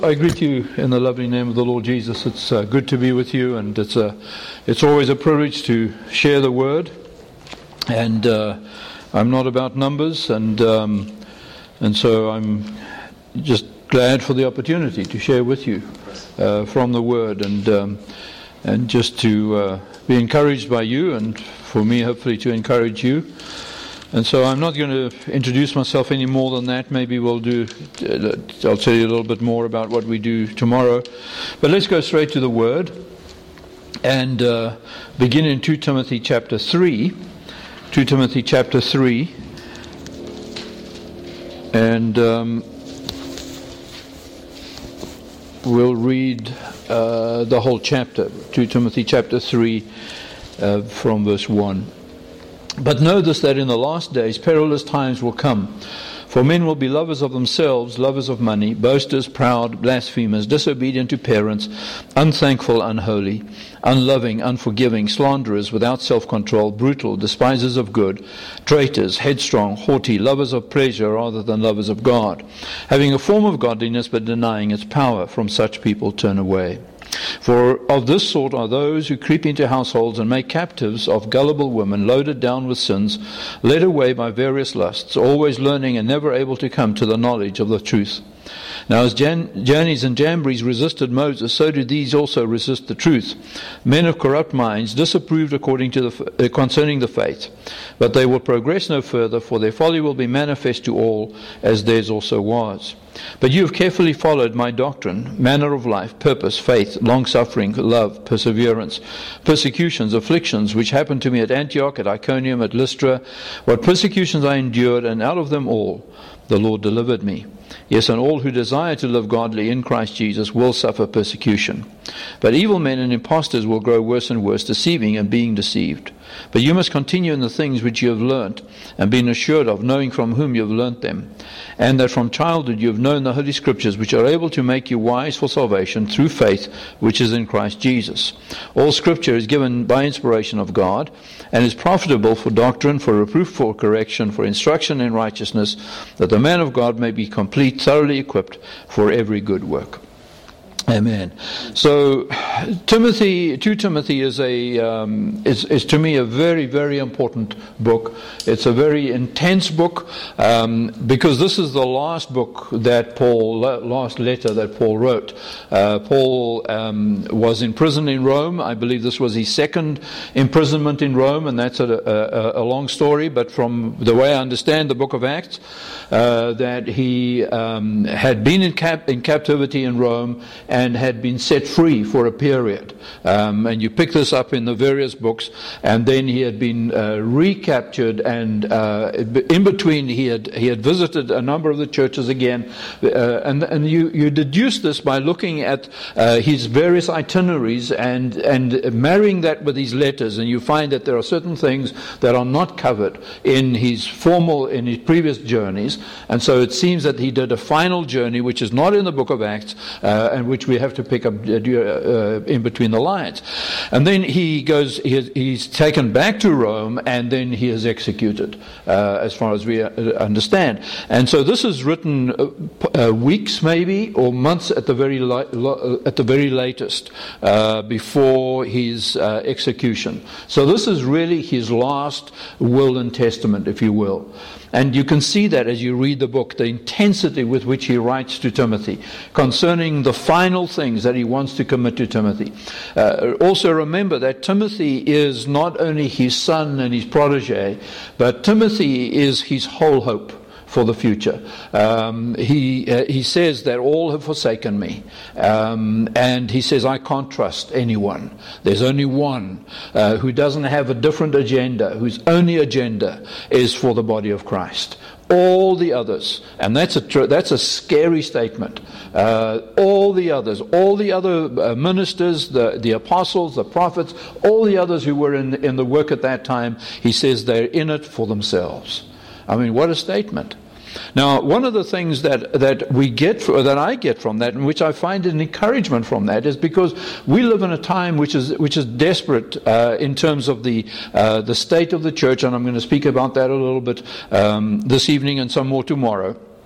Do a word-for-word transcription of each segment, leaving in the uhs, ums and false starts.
I greet you in the lovely name of the Lord Jesus. It's uh, good to be with you, and it's a, it's always a privilege to share the word. And uh, I'm not about numbers, and um, and so I'm just glad for the opportunity to share with you uh, from the word, and um, and just to uh, be encouraged by you, and for me, hopefully, to encourage you. And so I'm not going to introduce myself any more than that. Maybe we'll do, uh, I'll tell you a little bit more about what we do tomorrow. But let's go straight to the Word and uh, begin in Second Timothy chapter three. Second Timothy chapter three. And um, we'll read uh, the whole chapter. Second Timothy chapter three uh, from verse one. But know this, that in the last days perilous times will come. For men will be lovers of themselves, lovers of money, boasters, proud, blasphemers, disobedient to parents, unthankful, unholy, unloving, unforgiving, slanderers, without self-control, brutal, despisers of good, traitors, headstrong, haughty, lovers of pleasure rather than lovers of God, having a form of godliness but denying its power. From such people turn away. For of this sort are those who creep into households and make captives of gullible women, loaded down with sins, led away by various lusts, always learning and never able to come to the knowledge of the truth. Now as Jan- Jannes and Jambres resisted Moses, so do these also resist the truth. Men of corrupt minds, disapproved according to the uh, concerning the faith. But they will progress no further, for their folly will be manifest to all, as theirs also was. But you have carefully followed my doctrine, manner of life, purpose, faith, long-suffering, love, perseverance, persecutions, afflictions, which happened to me at Antioch, at Iconium, at Lystra, what persecutions I endured, and out of them all the Lord delivered me. Yes, and all who desire to live godly in Christ Jesus will suffer persecution. But evil men and impostors will grow worse and worse, deceiving and being deceived. But you must continue in the things which you have learnt, and been assured of, knowing from whom you have learnt them, and that from childhood you have known the Holy Scriptures, which are able to make you wise for salvation through faith which is in Christ Jesus. All Scripture is given by inspiration of God, and is profitable for doctrine, for reproof, for correction, for instruction in righteousness, that the man of God may be complete, thoroughly equipped for every good work. Amen. So, Timothy, Second Timothy is a um, is, is to me a very, very important book. It's a very intense book um, because this is the last book that Paul, last letter that Paul wrote. Uh, Paul um, was in prison in Rome. I believe this was his second imprisonment in Rome, and that's a, a, a long story. But from the way I understand the book of Acts, uh, that he um, had been in, cap- in captivity in Rome, and had been set free for a period. Um, and you pick this up in the various books. And then he had been uh, recaptured, and uh, in between he had he had visited a number of the churches again. Uh, and and you, you deduce this by looking at uh, his various itineraries and, and marrying that with his letters. And you find that there are certain things that are not covered in his formal, in his previous journeys. And so it seems that he did a final journey, which is not in the book of Acts, uh, and which we have to pick up uh, uh, in between the lines. And then he goes, he has, he's taken back to Rome, and then he is executed, uh, as far as we uh, understand. And so this is written uh, uh, weeks, maybe, or months at the very li- lo- at the very latest, uh, before his uh, execution. So this is really his last will and testament, if you will. And you can see that as you read the book, the intensity with which he writes to Timothy concerning the final things that he wants to commit to Timothy. Uh, also remember that Timothy is not only his son and his protege, but Timothy is his whole hope for the future. Um, he uh, he says that all have forsaken me. Um, and he says, I can't trust anyone. There's only one uh, who doesn't have a different agenda, whose only agenda is for the body of Christ. All the others, and that's a tr- that's a scary statement. Uh, all the others, all the other uh, ministers, the the apostles, the prophets, all the others who were in in the work at that time, he says they're in it for themselves. I mean, what a statement. Now, one of the things that, that we get, or that I get from that, and which I find an encouragement from that, is because we live in a time which is which is desperate uh, in terms of the uh, the state of the church, and I'm going to speak about that a little bit um, this evening and some more tomorrow.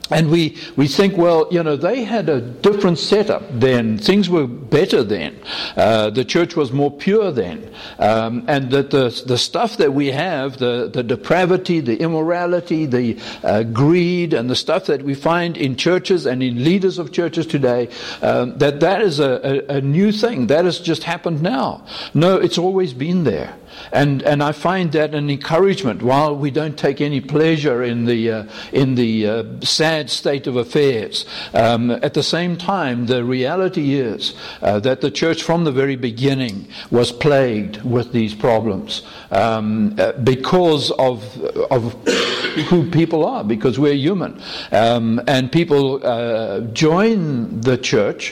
And we, we think, well, you know, they had a different setup then. Things were better then. Uh, the church was more pure then. Um, and that the the stuff that we have, the, the depravity, the immorality, the uh, greed, and the stuff that we find in churches and in leaders of churches today, um, that that is a, a, a new thing. That has just happened now. No, it's always been there. And and I find that an encouragement. While we don't take any pleasure in the uh, in the uh, sad state of affairs, um, at the same time, the reality is uh, that the church from the very beginning was plagued with these problems um, uh, because of of who people are, because we're human, um, and people uh, join the church,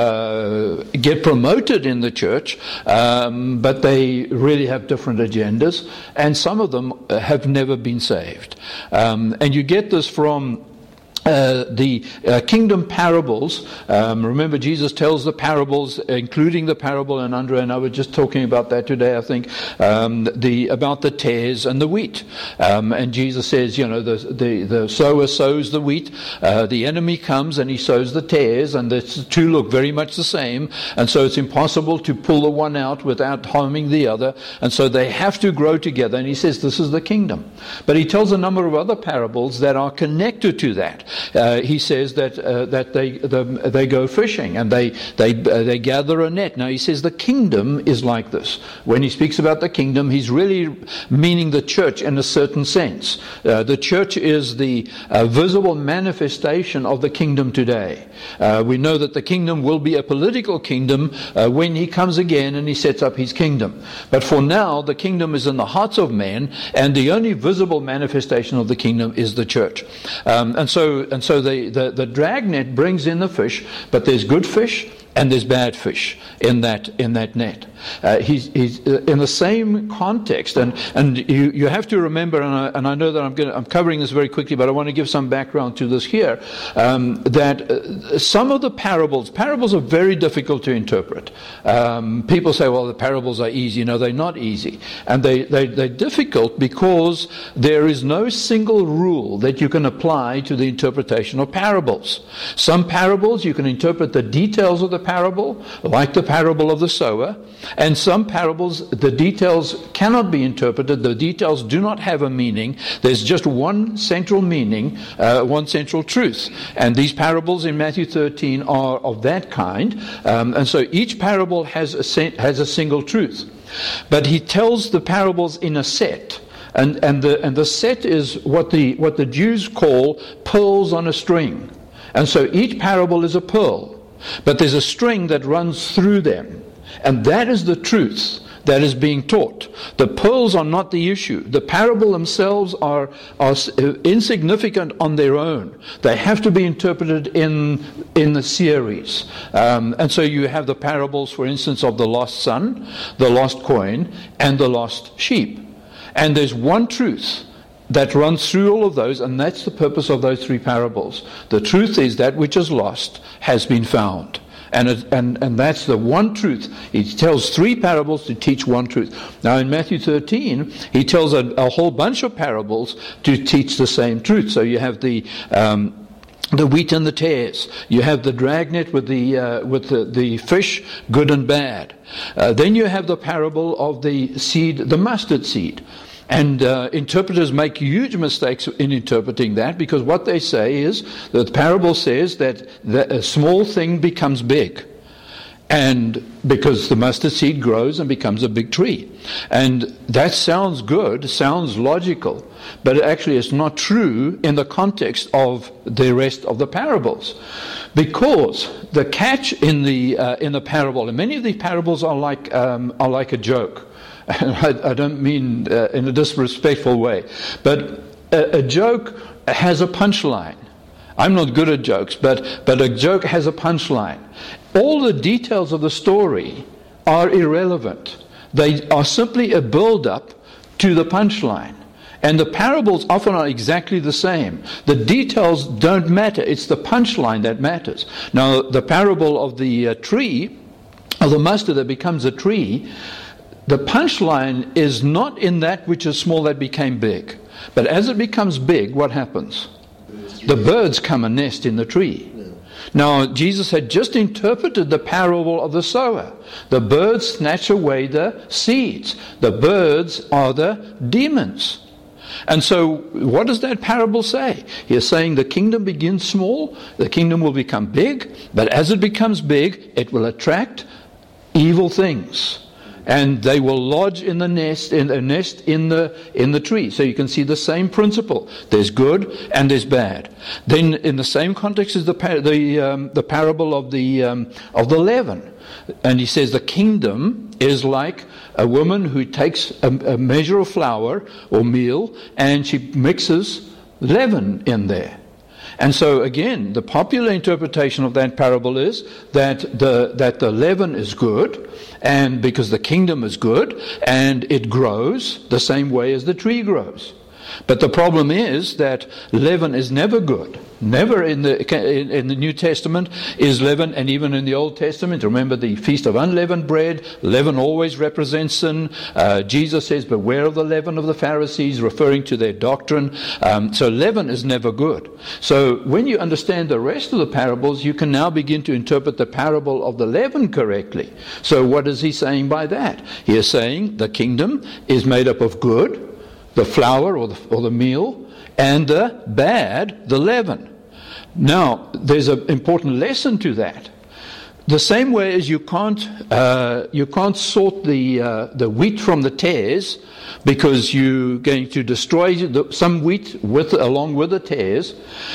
uh, get promoted in the church, um, but they really have different agendas, and some of them have never been saved. Um, and you get this from Uh, the uh, kingdom parables. Um, remember, Jesus tells the parables, including the parable, and Andrea and I were just talking about that today, I think, um, the about the tares and the wheat. Um, and Jesus says, you know, the the, the sower sows the wheat, uh, the enemy comes and he sows the tares, and the two look very much the same, and so it's impossible to pull the one out without harming the other, and so they have to grow together. And he says this is the kingdom. But he tells a number of other parables that are connected to that. Uh, he says that uh, that they the, they go fishing and they they uh, they gather a net. Now he says the kingdom is like this. When he speaks about the kingdom, he's really meaning the church in a certain sense. Uh, the church is the uh, visible manifestation of the kingdom today. Uh, we know that the kingdom will be a political kingdom uh, when he comes again and he sets up his kingdom. But for now, the kingdom is in the hearts of men, and the only visible manifestation of the kingdom is the church. Um, and so And so the, the, the dragnet brings in the fish, but there's good fish and there's bad fish in that in that net. Uh, he's, he's uh, in the same context, and and you, you have to remember, and I, and I know that I'm going I'm covering this very quickly, but I want to give some background to this here. Um, that uh, some of the parables parables are very difficult to interpret. Um, people say, well, the parables are easy. No, they're not easy, and they they they're difficult because there is no single rule that you can apply to the interpretation of parables. Some parables you can interpret the details of the parable, like the parable of the sower, and some parables, the details cannot be interpreted. The details do not have a meaning. There's just one central meaning, uh, one central truth. And these parables in Matthew thirteen are of that kind. Um, and so each parable has a, has a single truth. But he tells the parables in a set. And, and, the, and the set is what the, what the Jews call pearls on a string. And so each parable is a pearl. But there's a string that runs through them. And that is the truth that is being taught. The pearls are not the issue. The parable themselves are, are insignificant on their own. They have to be interpreted in, in the series. Um, and so you have the parables, for instance, of the lost son, the lost coin, and the lost sheep. And there's one truth that runs through all of those, and that's the purpose of those three parables. The truth is that which is lost has been found. And, it, and and that's the one truth. He tells three parables to teach one truth. Now in Matthew thirteen, he tells a, a whole bunch of parables to teach the same truth. So you have the um, the wheat and the tares. You have the dragnet with the uh, with the, the fish, good and bad. Uh, then you have the parable of the seed, the mustard seed. And uh, interpreters make huge mistakes in interpreting that, because what they say is that the parable says that a small thing becomes big. And because the mustard seed grows and becomes a big tree. And that sounds good, sounds logical, but actually it's not true in the context of the rest of the parables. Because the catch in the uh, in the parable, and many of these parables are like um, are like a joke. And I, I don't mean uh, in a disrespectful way, but a, a joke has a punchline. I'm not good at jokes, but, but a joke has a punchline. All the details of the story are irrelevant. They are simply a build-up to the punchline. And the parables often are exactly the same. The details don't matter. It's the punchline that matters. Now, the parable of the uh, tree, of the mustard that becomes a tree, the punchline is not in that which is small that became big. But as it becomes big, what happens? The birds come and nest in the tree. Now, Jesus had just interpreted the parable of the sower. The birds snatch away the seeds. The birds are the demons. And so, what does that parable say? He is saying the kingdom begins small, the kingdom will become big, but as it becomes big, it will attract evil things. And they will lodge in the nest, in the nest in the in the tree. So you can see the same principle. There's good and there's bad. Then, in the same context is the par- the um, the parable of the um, of the leaven. And he says the kingdom is like a woman who takes a, a measure of flour or meal and she mixes leaven in there. And so again, the popular interpretation of that parable is that the that the leaven is good, and because the kingdom is good, and it grows the same way as the tree grows. But the problem is that leaven is never good. Never in the in, in the New Testament is leaven, and even in the Old Testament, remember the Feast of Unleavened Bread, leaven always represents sin. Uh, Jesus says, beware of the leaven of the Pharisees, referring to their doctrine. Um, so leaven is never good. So when you understand the rest of the parables, you can now begin to interpret the parable of the leaven correctly. So what is he saying by that? He is saying the kingdom is made up of good, the flour or the, or the meal, and the bad, the leaven. Now, there's an important lesson to that. The same way as you can't uh, you can't sort the uh, the wheat from the tares, because you're going to destroy the, some wheat with along with the tares.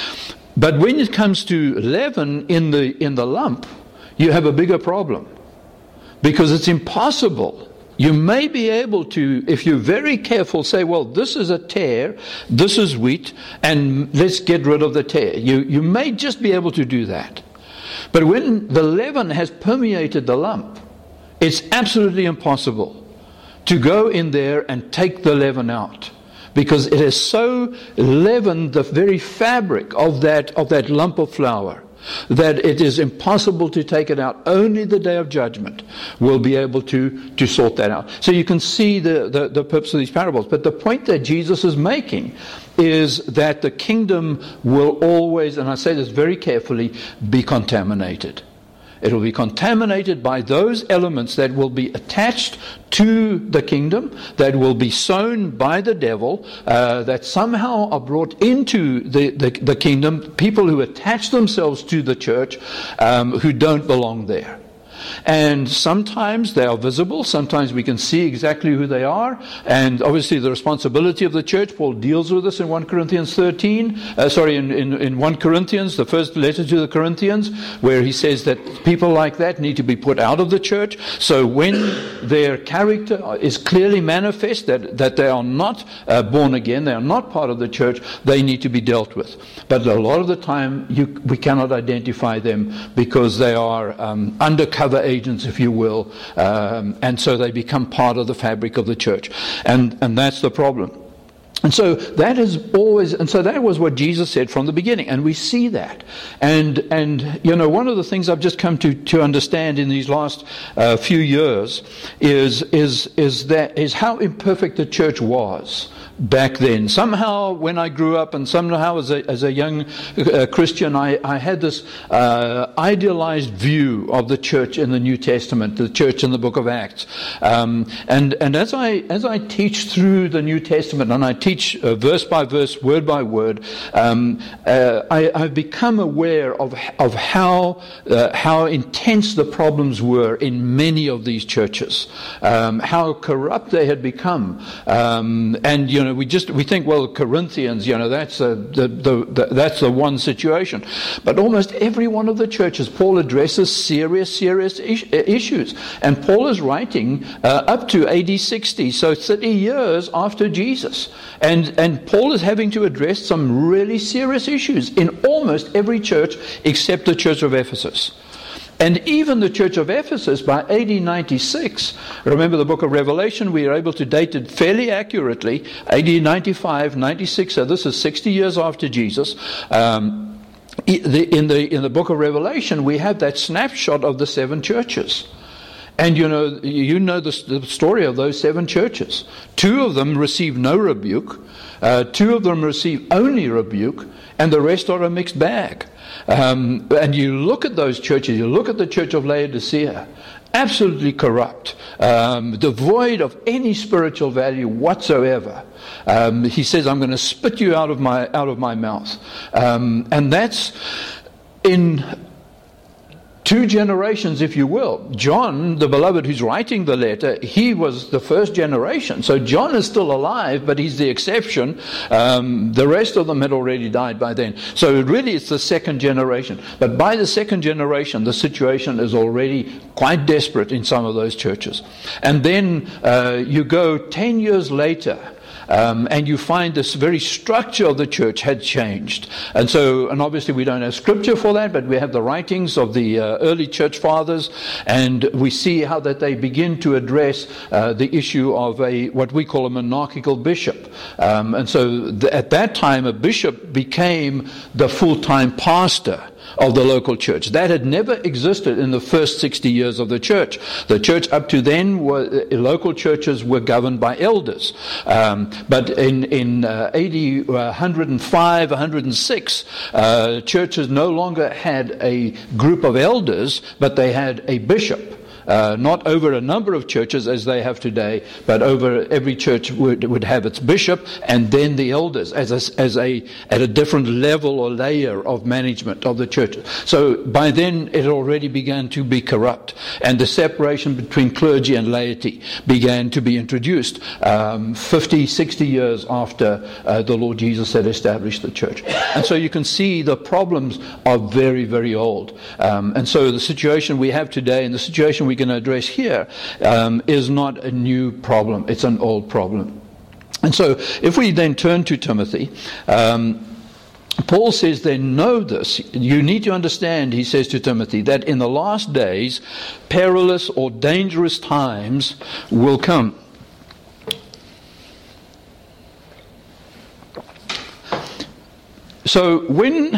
But when it comes to leaven in the in the lump, you have a bigger problem, because it's impossible. You may be able to, if you're very careful, say, well, this is a tare, this is wheat, and let's get rid of the tare. You, you may just be able to do that. But when the leaven has permeated the lump, it's absolutely impossible to go in there and take the leaven out, because it has so leavened the very fabric of that, of that lump of flour, that it is impossible to take it out. Only the day of judgment will be able to, to sort that out. So you can see the, the, the purpose of these parables. But the point that Jesus is making is that the kingdom will always, and I say this very carefully, be contaminated. It will be contaminated by those elements that will be attached to the kingdom, that will be sown by the devil, uh, that somehow are brought into the, the, the kingdom, people who attach themselves to the church, um, who don't belong there. And sometimes they are visible, sometimes we can see exactly who they are, and obviously the responsibility of the church, Paul deals with this in First Corinthians thirteen, uh, sorry, in, in, in First Corinthians, the first letter to the Corinthians, where he says that people like that need to be put out of the church. So when their character is clearly manifest, that, that they are not uh, born again, they are not part of the church, they need to be dealt with. But a lot of the time you, we cannot identify them because they are um, undercover agents, if you will, um, and so they become part of the fabric of the church, and and that's the problem. And so that is always, and so that was what Jesus said from the beginning, and we see that. And and you know, one of the things I've just come to to understand in these last uh, few years is is is that is how imperfect the church was back then. Somehow, when I grew up, and somehow as a as a young uh, Christian, I, I had this uh, idealized view of the church in the New Testament, the church in the Book of Acts. Um, and and as I as I teach through the New Testament, and I teach uh, verse by verse, word by word, um, uh, I, I've become aware of of how uh, how intense the problems were in many of these churches, um, how corrupt they had become, um, and you know. We just we think, well, Corinthians, you know, that's a, the, the, the that's the one situation, but almost every one of the churches, Paul addresses serious, serious is, issues, and Paul is writing uh, up to A D sixty, so thirty years after Jesus, and and Paul is having to address some really serious issues in almost every church except the church of Ephesus. And even the church of Ephesus, by A D ninety-six, remember the book of Revelation, we are able to date it fairly accurately, A D ninety-five, ninety-six, so this is sixty years after Jesus. Um, in the in the book of Revelation, we have that snapshot of the seven churches. And you know, you know the, the story of those seven churches. Two of them receive no rebuke. Uh, two of them receive only rebuke, and the rest are a mixed bag. Um, and you look at those churches, you look at the church of Laodicea, absolutely corrupt, um, devoid of any spiritual value whatsoever. Um, he says, I'm going to spit you out of my out of my mouth. Um, and that's in two generations, if you will. John, the beloved who's writing the letter, he was the first generation. So John is still alive, but he's the exception. Um, the rest of them had already died by then. So really it's the second generation. But by the second generation, the situation is already quite desperate in some of those churches. And then uh, you go ten years later, Um, and you find this very structure of the church had changed. And so, and obviously we don't have scripture for that, but we have the writings of the uh, early church fathers, and we see how that they begin to address uh, the issue of a what we call a monarchical bishop. Um, and so th- at that time, a bishop became the full-time pastor of the local church. That had never existed in the first sixty years of the church. The church up to then, were, uh, local churches were governed by elders. Um, but in, in uh, A D one oh five, one oh six, uh, churches no longer had a group of elders, but they had a bishop. Uh, not over a number of churches as they have today, but over every church would, would have its bishop and then the elders as a, as a at a different level or layer of management of the church. So by then it already began to be corrupt, and the separation between clergy and laity began to be introduced um, fifty, sixty years after uh, the Lord Jesus had established the church. And so you can see the problems are very, very old. Um, and so the situation we have today and the situation we we can address here um, is not a new problem. It's an old problem. And so if we then turn to Timothy, um, Paul says then, know this. You need to understand, he says to Timothy, that in the last days perilous or dangerous times will come. So when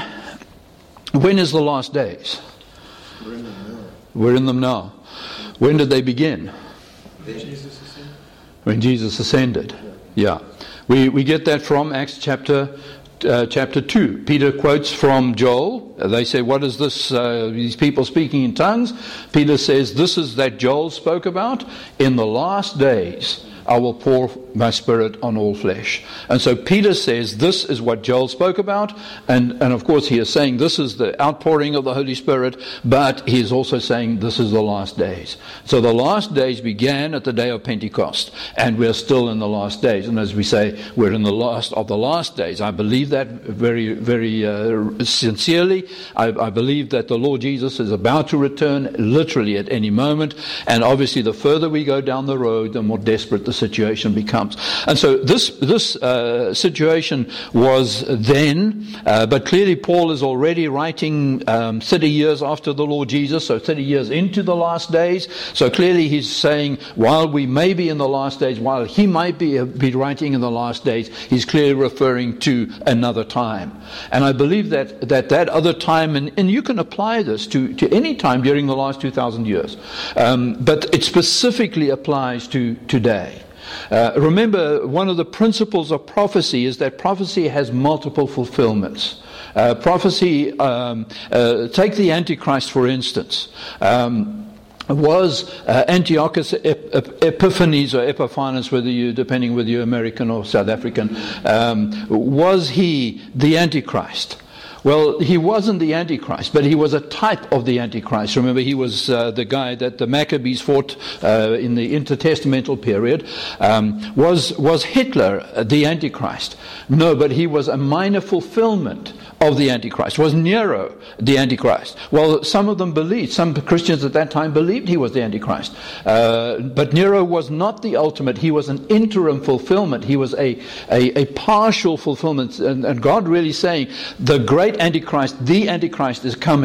when is the last days? We're in them now. We're in them now. When did they begin? When Jesus ascended. When Jesus ascended. Yeah. We we get that from Acts chapter uh, chapter two. Peter quotes from Joel. They say, what is this, uh, these people speaking in tongues? Peter says, this is that Joel spoke about. In the last days I will pour my spirit on all flesh. And so Peter says this is what Joel spoke about, and, and of course he is saying this is the outpouring of the Holy Spirit, but he is also saying this is the last days. So the last days began at the day of Pentecost, and we're still in the last days. And as we say, we're in the last of the last days. I believe that very, very uh, sincerely. I, I believe that the Lord Jesus is about to return literally at any moment, and obviously the further we go down the road, the more desperate the situation becomes. And so this this uh, situation was then, uh, but clearly Paul is already writing um, thirty years after the Lord Jesus, so thirty years into the last days. So clearly he's saying, while we may be in the last days, while he might be, be writing in the last days, he's clearly referring to another time. And I believe that that, that other time, and, and you can apply this to, to any time during the last two thousand years, um, but it specifically applies to today. Uh, remember, one of the principles of prophecy is that prophecy has multiple fulfillments. Uh, prophecy, um, uh, take the Antichrist for instance. Um, was uh, Antiochus Ep- Epiphanes or Epiphanes, whether you, depending whether you're American or South African, um, was he the Antichrist? Well, he wasn't the Antichrist, but he was a type of the Antichrist. Remember, he was uh, the guy that the Maccabees fought uh, in the intertestamental period. Um, was was Hitler the Antichrist? No, but he was a minor fulfillment of the Antichrist. Was Nero the Antichrist? Well, some of them believed, some Christians at that time believed he was the Antichrist. Uh, but Nero was not the ultimate. He was an interim fulfillment. He was a, a, a partial fulfillment. And, and God really saying, the great Antichrist, the Antichrist is coming.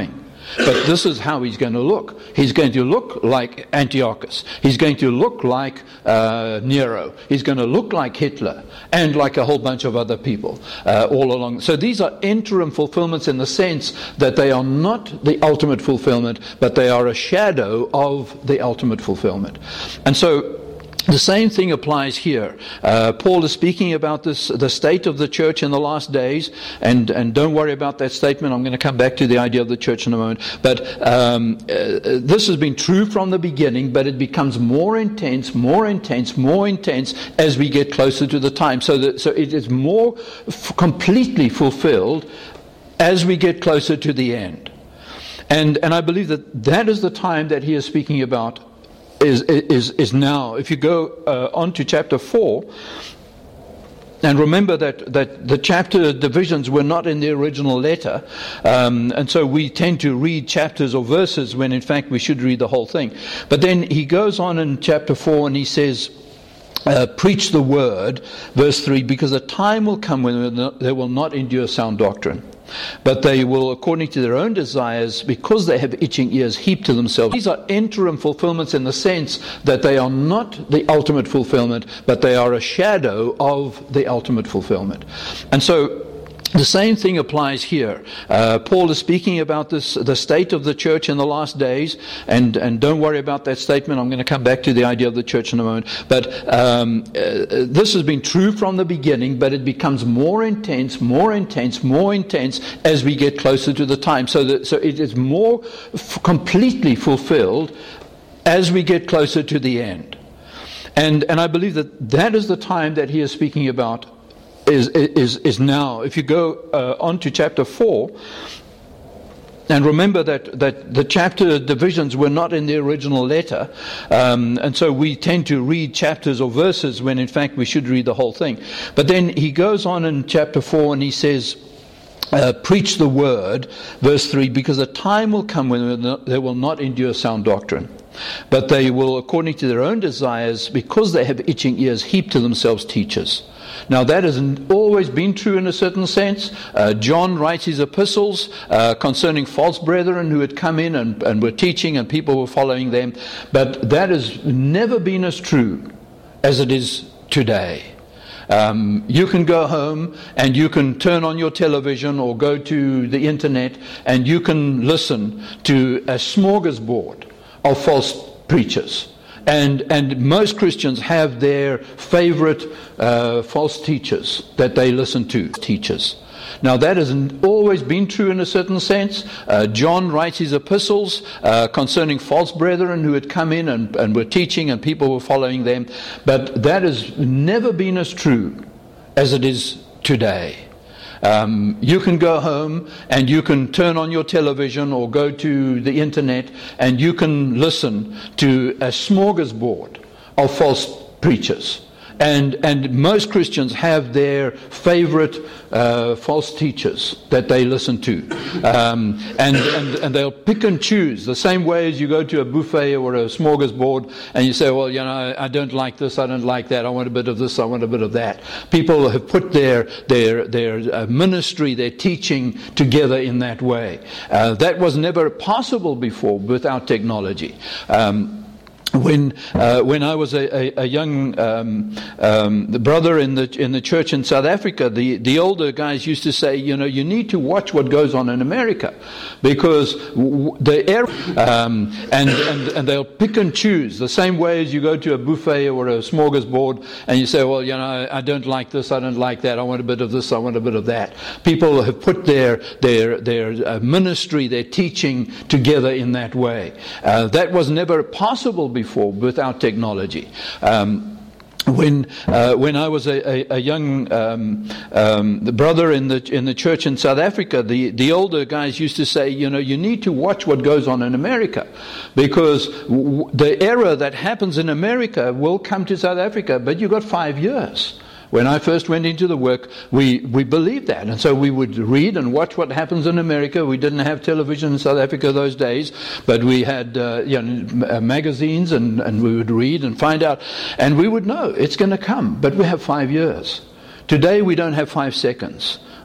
But this is how he's going to look. He's going to look like Antiochus. He's going to look like uh, Nero. He's going to look like Hitler and like a whole bunch of other people uh, all along. So these are interim fulfillments in the sense that they are not the ultimate fulfillment, but they are a shadow of the ultimate fulfillment. And so the same thing applies here. Uh, Paul is speaking about this, the state of the church in the last days, and, and don't worry about that statement. I'm going to come back to the idea of the church in a moment. But um, uh, this has been true from the beginning, but it becomes more intense, more intense, more intense as we get closer to the time. So that so it is more f- completely fulfilled as we get closer to the end. And and I believe that that is the time that he is speaking about. Is, is is now. If you go uh, on to chapter four, and remember that, that the chapter divisions were not in the original letter, um, and so we tend to read chapters or verses when in fact we should read the whole thing. But then he goes on in chapter four and he says, Uh, preach the word, verse three, because a time will come when they will not endure sound doctrine, but they will, according to their own desires, because they have itching ears, heap to themselves. These are interim fulfillments in the sense that they are not the ultimate fulfillment, but they are a shadow of the ultimate fulfillment. And so the same thing applies here. Uh, Paul is speaking about this, the state of the church in the last days, and, and don't worry about that statement. I'm going to come back to the idea of the church in a moment. But um, uh, this has been true from the beginning, but it becomes more intense, more intense, more intense as we get closer to the time. So that so it is more f- completely fulfilled as we get closer to the end. And and I believe that that is the time that he is speaking about. Is, is is now. If you go uh, on to chapter four, and remember that, that the chapter divisions were not in the original letter, um, and so we tend to read chapters or verses when in fact we should read the whole thing. But then he goes on in chapter four and he says, Uh, preach the word, verse three, because a time will come when they will not endure sound doctrine, but they will, according to their own desires, because they have itching ears, heap to themselves teachers. Now that has always been true in a certain sense. Uh, John writes his epistles uh, concerning false brethren who had come in and, and were teaching and people were following them, but that has never been as true as it is today. Um, you can go home and you can turn on your television or go to the internet and you can listen to a smorgasbord of false preachers. And and most Christians have their favorite uh, false teachers that they listen to. Teachers. Now that has always been true in a certain sense. Uh, John writes his epistles uh, concerning false brethren who had come in and, and were teaching and people were following them. But that has never been as true as it is today. Um, you can go home and you can turn on your television or go to the internet and you can listen to a smorgasbord of false preachers. And and most Christians have their favorite uh, false teachers that they listen to. Um, and, and, and they'll pick and choose the same way as you go to a buffet or a smorgasbord and you say, well, you know, I, I don't like this, I don't like that, I want a bit of this, I want a bit of that. People have put their, their, their uh, ministry, their teaching together in that way. Uh, that was never possible before without technology. Um, When uh, when I was a, a, a young um, um, the brother in the in the church in South Africa, the, the older guys used to say, you know, you need to watch what goes on in America, because w- the air um, and, and and they'll pick and choose the same way as you go to a buffet or a smorgasbord and you say, well, you know, I, I don't like this, I don't like that, I want a bit of this, I want a bit of that. People have put their their their uh, ministry, their teaching together in that way. Uh, that was never possible before. Before without technology. Um, when uh, when I was a, a, a young um, um, the brother in the in the church in South Africa, the, the older guys used to say, you know, you need to watch what goes on in America, because w- the error that happens in America will come to South Africa, but you got five years. When I first went into the work, we, we believed that. And so we would read and watch what happens in America. We didn't have television in South Africa those days, but we had uh, you know, magazines, and, and we would read and find out. And we would know it's going to come, but we have five years. Today we don't have five seconds.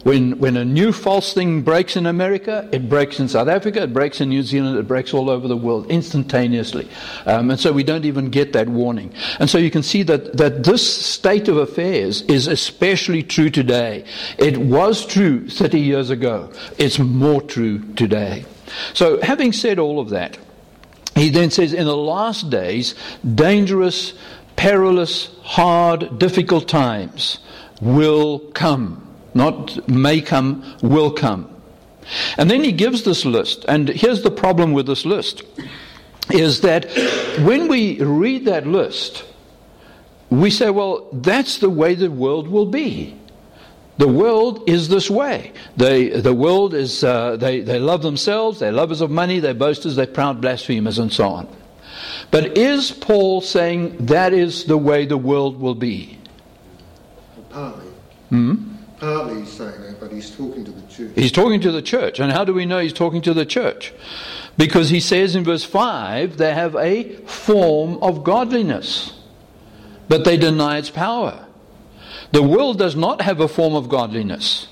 When when a new false thing breaks in America, it breaks in South Africa, it breaks in New Zealand, it breaks all over the world instantaneously. Um, and so we don't even get that warning. And so you can see that, that this state of affairs is especially true today. It was true thirty years ago. It's more true today. So having said all of that, he then says, in the last days, dangerous, perilous, hard, difficult times will come. Not may come, will come. And then he gives this list. And here's the problem with this list, is that when we read that list, we say, well, that's the way the world will be. The world is this way. They, the world is, uh, they, they love themselves, they're lovers of money, they're boasters, they're proud blasphemers, and so on. But is Paul saying that is the way the world will be? Partly. Hmm? Partly he's saying that, but he's talking to the church. He's talking to the church. And how do we know he's talking to the church? Because he says in verse five, they have a form of godliness, but they deny its power. The world does not have a form of godliness.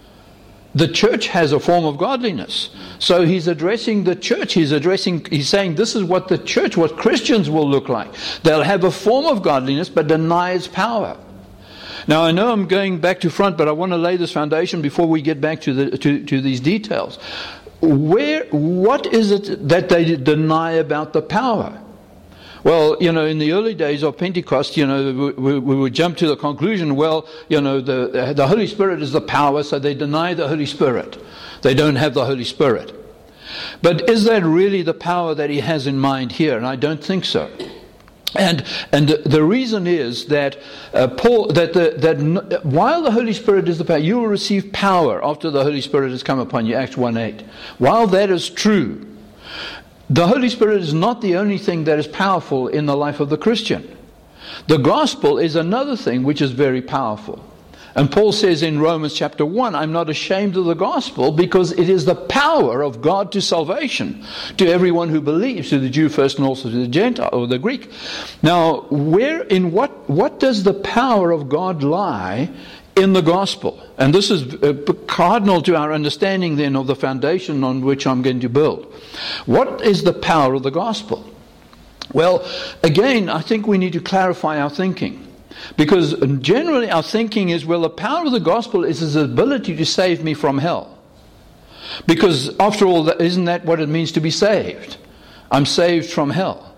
The church has a form of godliness. So he's addressing the church. He's addressing, he's saying this is what the church, what Christians will look like. They'll have a form of godliness, but deny its power. Now, I know I'm going back to front, but I want to lay this foundation before we get back to the to, to these details. Where, what is it that they deny about the power? Well, you know, in the early days of Pentecost, you know, we, we would jump to the conclusion, well, you know, the the Holy Spirit is the power, so they deny the Holy Spirit. They don't have the Holy Spirit. But is that really the power that he has in mind here? And I don't think so. And and the, the reason is that uh, Paul that the that while the Holy Spirit is the power, you will receive power after the Holy Spirit has come upon you. Acts one eight. While that is true, the Holy Spirit is not the only thing that is powerful in the life of the Christian. The gospel is another thing which is very powerful. And Paul says in Romans chapter one, I'm not ashamed of the gospel because it is the power of God to salvation to everyone who believes, to the Jew first and also to the Gentile or the Greek. Now, where in what what does the power of God lie in the gospel? And this is cardinal to our understanding then of the foundation on which I'm going to build. What is the power of the gospel? Well, again, I think we need to clarify our thinking. Because generally our thinking is, well, the power of the gospel is his ability to save me from hell. Because after all, isn't that what it means to be saved? I'm saved from hell.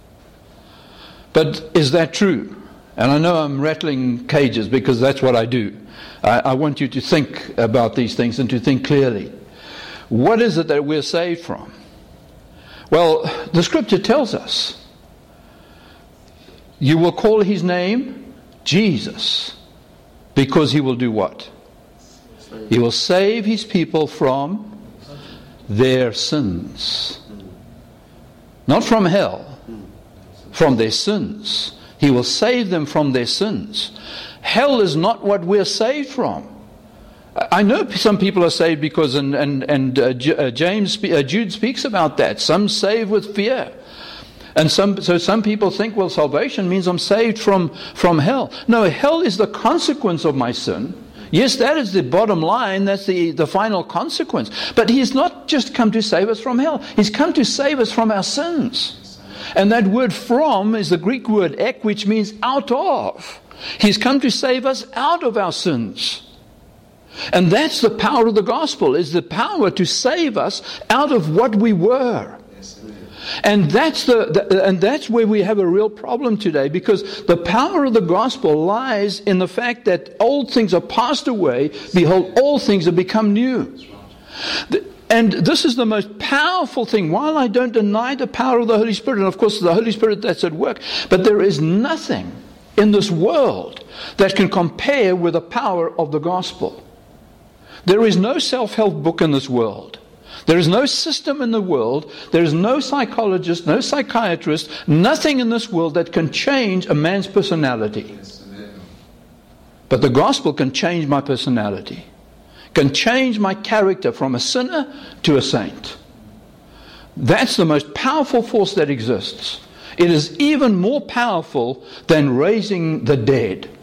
But is that true? And I know I'm rattling cages because that's what I do. I, I want you to think about these things and to think clearly. What is it that we're saved from? Well, the scripture tells us, you will call his name Jesus, because he will do what? He will save his people from their sins. Not from hell, from their sins. He will save them from their sins. Hell is not what we're saved from. I know some people are saved because, and, and, and uh, James, uh, Jude speaks about that. Some saved with fear. And some, so some people think, well, salvation means I'm saved from, from hell. No, hell is the consequence of my sin. Yes, that is the bottom line. That's the, the final consequence. But he has not just come to save us from hell. He's come to save us from our sins. And that word from is the Greek word ek, which means out of. He's come to save us out of our sins. And that's the power of the gospel, is the power to save us out of what we were. And that's the, the and that's where we have a real problem today, because the power of the gospel lies in the fact that old things are passed away, behold, all things have become new. The, and this is the most powerful thing. While I don't deny the power of the Holy Spirit, and of course the Holy Spirit that's at work, but there is nothing in this world that can compare with the power of the gospel. There is no self-help book in this world. There is no system in the world, there is no psychologist, no psychiatrist, nothing in this world that can change a man's personality. But the gospel can change my personality, can change my character from a sinner to a saint. That's the most powerful force that exists. It is even more powerful than raising the dead.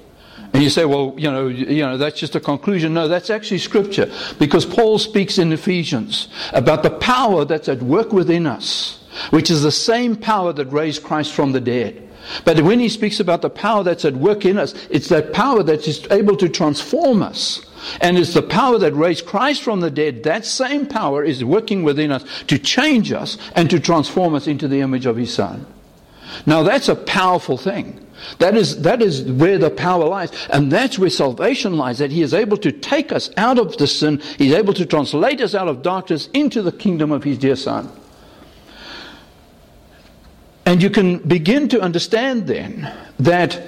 And you say, well, you know, you know, that's just a conclusion. No, that's actually Scripture. Because Paul speaks in Ephesians about the power that's at work within us, which is the same power that raised Christ from the dead. But when he speaks about the power that's at work in us, it's that power that is able to transform us. And it's the power that raised Christ from the dead. That same power is working within us to change us and to transform us into the image of His Son. Now that's a powerful thing. That is, that is where the power lies. And that's where salvation lies, that He is able to take us out of the sin. He's able to translate us out of darkness into the kingdom of His dear Son. And you can begin to understand then that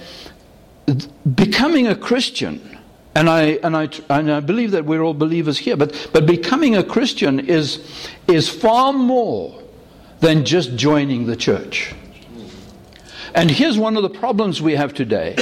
becoming a Christian, and I and I and I believe that we're all believers here, but but becoming a Christian is is far more than just joining the church. And here's one of the problems we have today,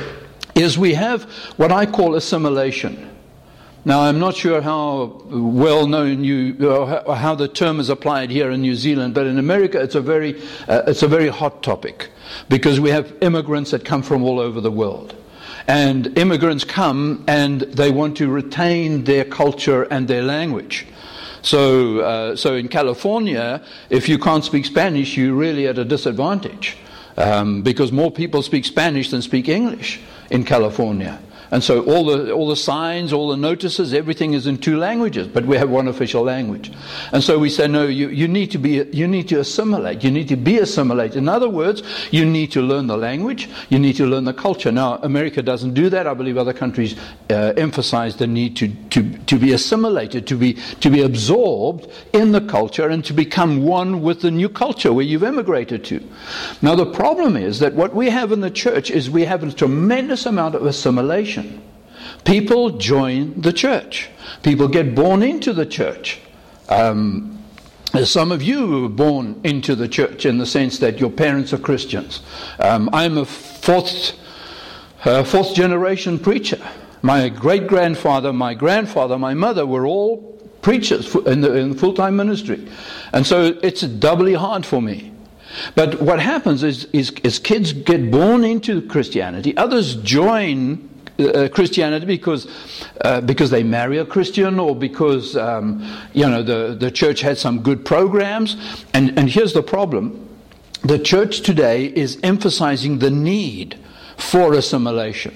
is we have what I call assimilation. Now, I'm not sure how well known you, or how the term is applied here in New Zealand, but in America it's a very, uh, it's a very hot topic, because we have immigrants that come from all over the world. And immigrants come and they want to retain their culture and their language. So, uh, so in California, if you can't speak Spanish, you're really at a disadvantage, um, because more people speak Spanish than speak English in California. And so all the all the signs, all the notices, everything is in two languages, but we have one official language. And so we say, no, you, you need to be you need to assimilate. You need to be assimilated. In other words, you need to learn the language. You need to learn the culture. Now, America doesn't do that. I believe other countries uh, emphasize the need to, to to be assimilated, to be to be absorbed in the culture, and to become one with the new culture where you've immigrated to. Now, the problem is that what we have in the church is we have a tremendous amount of assimilation. People join the church. People get born into the church. Um, some of you were born into the church in the sense that your parents are Christians. Um, I'm a fourth, uh, fourth generation preacher. My great-grandfather, my grandfather, my mother were all preachers in the in full-time ministry. And so it's doubly hard for me. But what happens is, is, is kids get born into Christianity. Others join Uh, Christianity because uh, because they marry a Christian, or because um, you know the the church had some good programs. And and here's the problem: the church today is emphasizing the need for assimilation.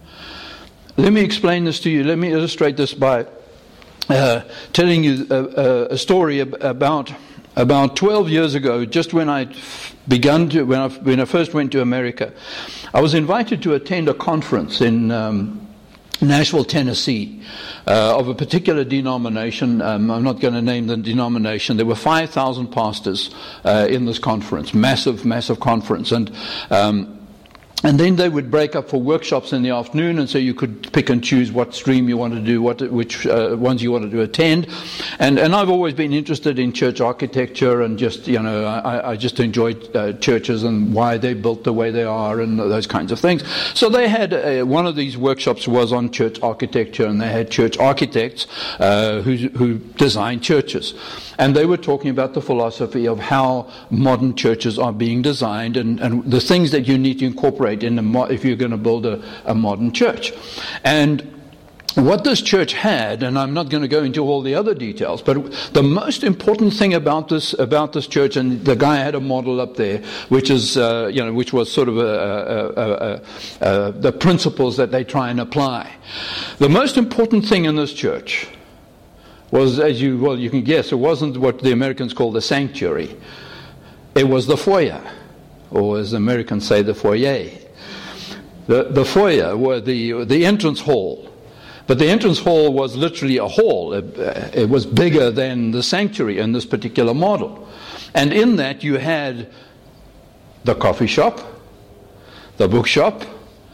Let me explain this to you. Let me illustrate this by uh, telling you a, a story about about twelve years ago, just when I begun to when I when I first went to America. I was invited to attend a conference in um, Nashville, Tennessee, uh, of a particular denomination. Um, I'm not going to name the denomination. There were five thousand pastors uh, in this conference, massive, massive conference, and um, and then they would break up for workshops in the afternoon, and so you could pick and choose what stream you wanted to do, what which uh, ones you wanted to attend. And and I've always been interested in church architecture, and just you know I, I just enjoyed uh, churches and why they built the way they are and those kinds of things. So they had a, one of these workshops was on church architecture, and they had church architects uh, who who designed churches, and they were talking about the philosophy of how modern churches are being designed, and, and the things that you need to incorporate in a mo- if you're going to build a, a modern church. And what this church had, and I'm not going to go into all the other details, but the most important thing about this about this church, and the guy had a model up there, which is uh, you know which was sort of a, a, a, a, the principles that they try and apply. The most important thing in this church was, as you well you can guess, it wasn't what the Americans call the sanctuary. It was the foyer, or as the Americans say, the foyer. The, the foyer, were the the entrance hall. But the entrance hall was literally a hall. It, it was bigger than the sanctuary in this particular model. And in that you had the coffee shop, the bookshop,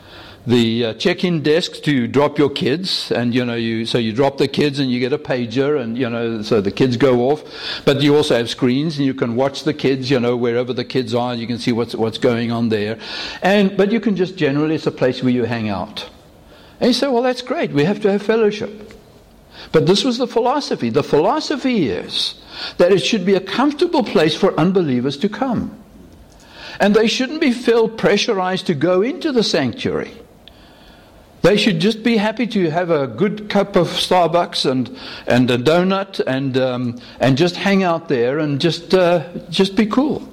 the uh, check-in desk to drop your kids, and you know you so you drop the kids and you get a pager, and you know so the kids go off. But you also have screens, and you can watch the kids, you know wherever the kids are, you can see what's what's going on there. And but you can just generally, it's a place where you hang out. And you say, well, that's great. We have to have fellowship. But this was the philosophy. The philosophy is that it should be a comfortable place for unbelievers to come, and they shouldn't be felt pressurized to go into the sanctuary. They should just be happy to have a good cup of Starbucks and and a donut and um, and just hang out there and just uh, just be cool.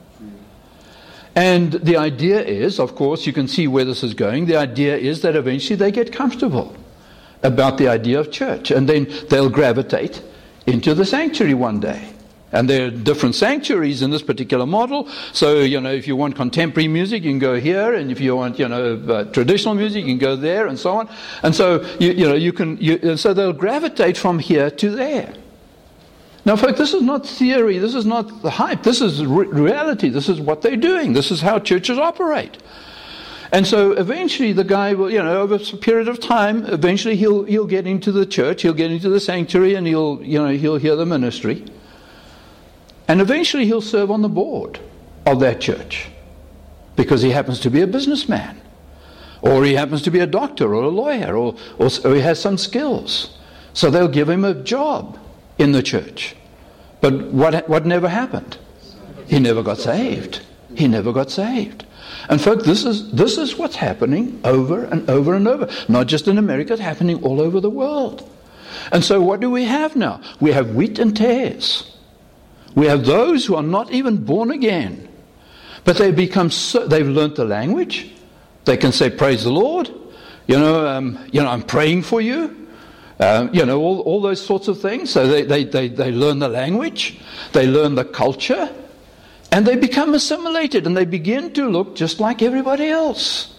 And the idea is, of course, you can see where this is going. The idea is that eventually they get comfortable about the idea of church, and then they'll gravitate into the sanctuary one day. And there are different sanctuaries in this particular model. So, you know, if you want contemporary music, you can go here. And if you want, you know, uh, traditional music, you can go there, and so on. And so, you, you know, you can, you, and so they'll gravitate from here to there. Now, folks, this is not theory. This is not the hype. This is re- reality. This is what they're doing. This is how churches operate. And so eventually the guy will, you know, over a period of time, eventually he'll he'll get into the church, he'll get into the sanctuary, and he'll, you know, he'll hear the ministry. And eventually he'll serve on the board of that church because he happens to be a businessman, or he happens to be a doctor or a lawyer, or, or, or he has some skills. So they'll give him a job in the church. But what what never happened? He never got saved. He never got saved. And folks, this is this is what's happening over and over and over. Not just in America, it's happening all over the world. And so what do we have now? We have wheat and tares. We have those who are not even born again, but they become so, they've learnt the language. They can say, "Praise the Lord," you know, um, you know, I'm praying for you, uh, you know, all, all those sorts of things. So they, they, they, they learn the language, they learn the culture, and they become assimilated, and they begin to look just like everybody else.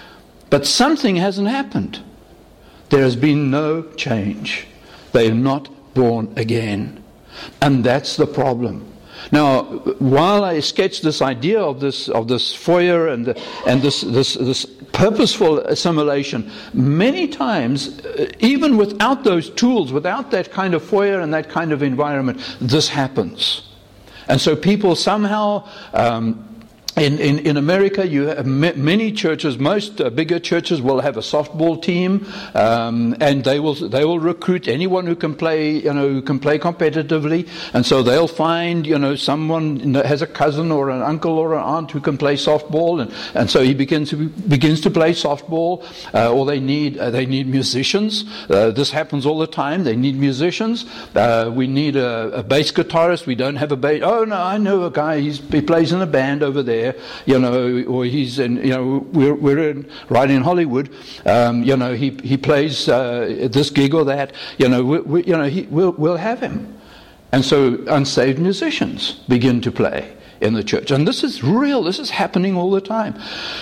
But something hasn't happened. There has been no change. They are not born again. And that's the problem. Now, while I sketch this idea of this of this foyer and the, and this, this this purposeful assimilation, many times, even without those tools, without that kind of foyer and that kind of environment, this happens. And so people somehow. Um, In, in, in America, you have many churches, most uh, bigger churches will have a softball team, um, and they will they will recruit anyone who can play, you know, who can play competitively. And so they'll find, you know, someone has a cousin or an uncle or an aunt who can play softball, and, and so he begins to begins to play softball. Uh, or they need uh, they need musicians. Uh, this happens all the time. They need musicians. Uh, we need a, a bass guitarist. We don't have a bass. Oh no, I know a guy. He's, he plays in a band over there. You know, or he's in, you know, we're, we're in, right in Hollywood. Um, you know, he he plays uh, this gig or that. You know, we, we, you know, he, we'll we'll have him, and so unsaved musicians begin to play in the church, and this is real. This is happening all the time,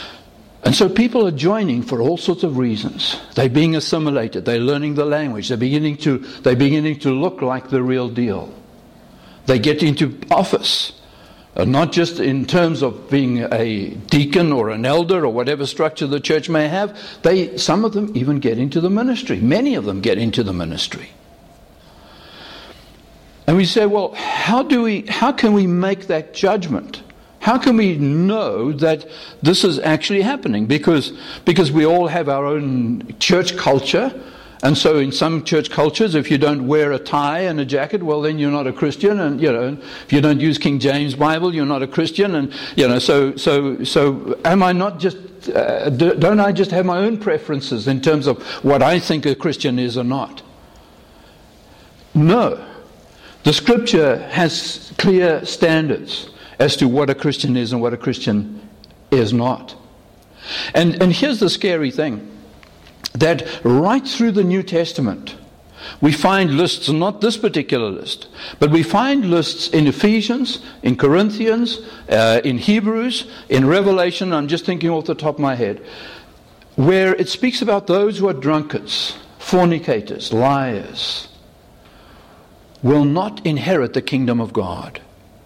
and so people are joining for all sorts of reasons. They're being assimilated. They're learning the language. They're beginning to they're beginning to look like the real deal. They get into office. Uh, not just in terms of being a deacon or an elder or whatever structure the church may have. They, some of them even get into the ministry. Many of them get into the ministry. And we say, well, how do we, how can we make that judgment? How can we know that this is actually happening? Because, because we all have our own church culture. And so in some church cultures, if you don't wear a tie and a jacket, well, then you're not a Christian. And, you know, if you don't use King James Bible, you're not a Christian. And, you know, so, so, so am I not just, uh, don't I just have my own preferences in terms of what I think a Christian is or not? No. The Scripture has clear standards as to what a Christian is and what a Christian is not. And, and here's the scary thing. That right through the New Testament, we find lists, not this particular list, but we find lists in Ephesians, in Corinthians, uh, in Hebrews, in Revelation, I'm just thinking off the top of my head, where it speaks about those who are drunkards, fornicators, liars, will not inherit the kingdom of God.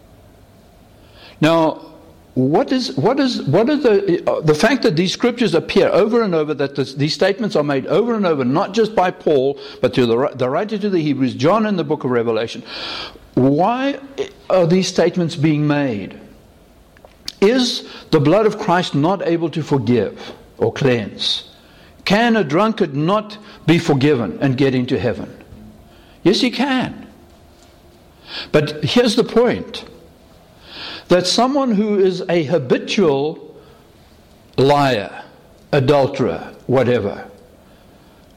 Now, What is what is what are the uh, the fact that these scriptures appear over and over, that this, these statements are made over and over, not just by Paul, but to the, the writer to the Hebrews, John in the book of Revelation. Why are these statements being made? Is the blood of Christ not able to forgive or cleanse? Can a drunkard not be forgiven and get into heaven? Yes, he can. But here's the point. That someone who is a habitual liar, adulterer, whatever,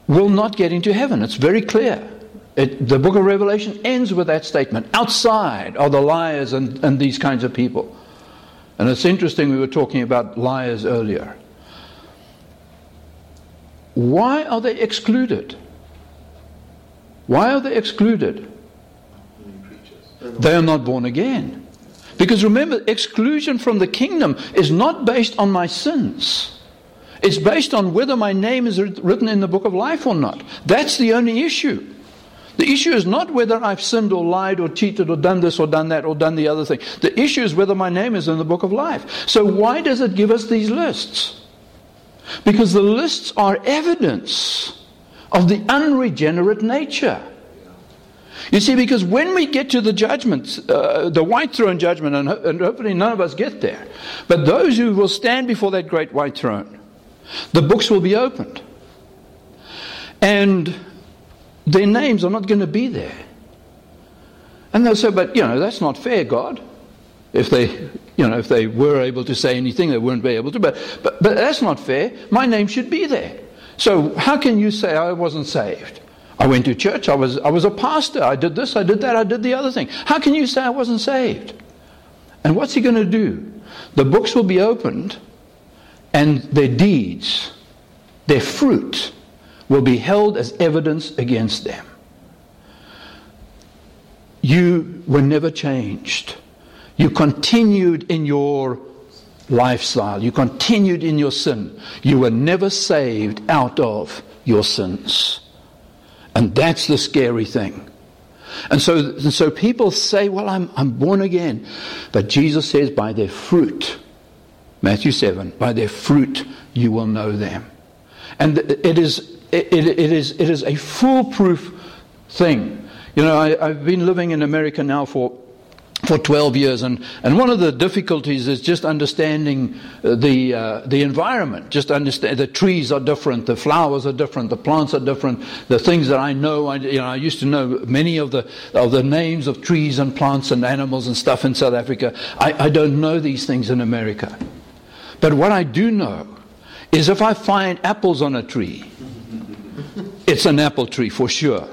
will not get into heaven. It's very clear. It, the book of Revelation ends with that statement. Outside are the liars and, and these kinds of people. And it's interesting, we were talking about liars earlier. Why are they excluded? Why are they excluded? They are not born again. Because remember, exclusion from the kingdom is not based on my sins. It's based on whether my name is written in the book of life or not. That's the only issue. The issue is not whether I've sinned or lied or cheated or done this or done that or done the other thing. The issue is whether my name is in the book of life. So why does it give us these lists? Because the lists are evidence of the unregenerate nature. You see, because when we get to the judgment, uh, the white throne judgment, and, ho- and hopefully none of us get there, but those who will stand before that great white throne, the books will be opened. And their names are not going to be there. And they'll say, but, you know, that's not fair, God. If they, you know, if they were able to say anything, they wouldn't be able to. But, but, but that's not fair. My name should be there. So how can you say I wasn't saved? I went to church, I was I was a pastor, I did this, I did that, I did the other thing. How can you say I wasn't saved? And what's he going to do? The books will be opened, and their deeds, their fruit, will be held as evidence against them. You were never changed. You continued in your lifestyle. You continued in your sin. You were never saved out of your sins. And that's the scary thing. And so, and so people say, well, I'm, I'm born again. But Jesus says, by their fruit, Matthew seven, by their fruit you will know them. And it is, it, it is, it is a foolproof thing. You know, I, I've been living in America now for for twelve years, and, and one of the difficulties is just understanding the uh, the environment. Just understand the trees are different, the flowers are different, the plants are different. The things that I know, I, you know, I used to know many of the of the names of trees and plants and animals and stuff in South Africa. I, I don't know these things in America, but what I do know is if I find apples on a tree, it's an apple tree for sure.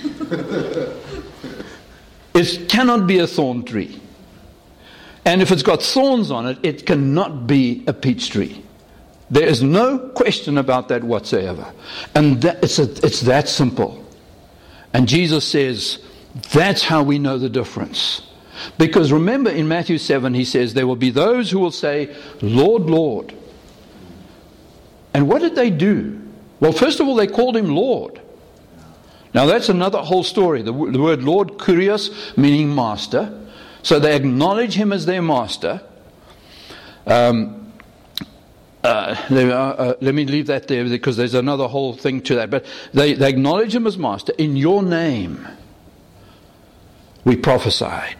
It cannot be a thorn tree. And if it's got thorns on it, it cannot be a peach tree. There is no question about that whatsoever. And that, it's, a, it's that simple. And Jesus says, that's how we know the difference. Because remember in Matthew seven, he says, there will be those who will say, Lord, Lord. And what did they do? Well, first of all, they called him Lord. Now that's another whole story. The, the word Lord, Kyrios, meaning master. So they acknowledge him as their master. Um, uh, they, uh, uh, let me leave that there because there's another whole thing to that. But they, they acknowledge him as master. In your name, we prophesied.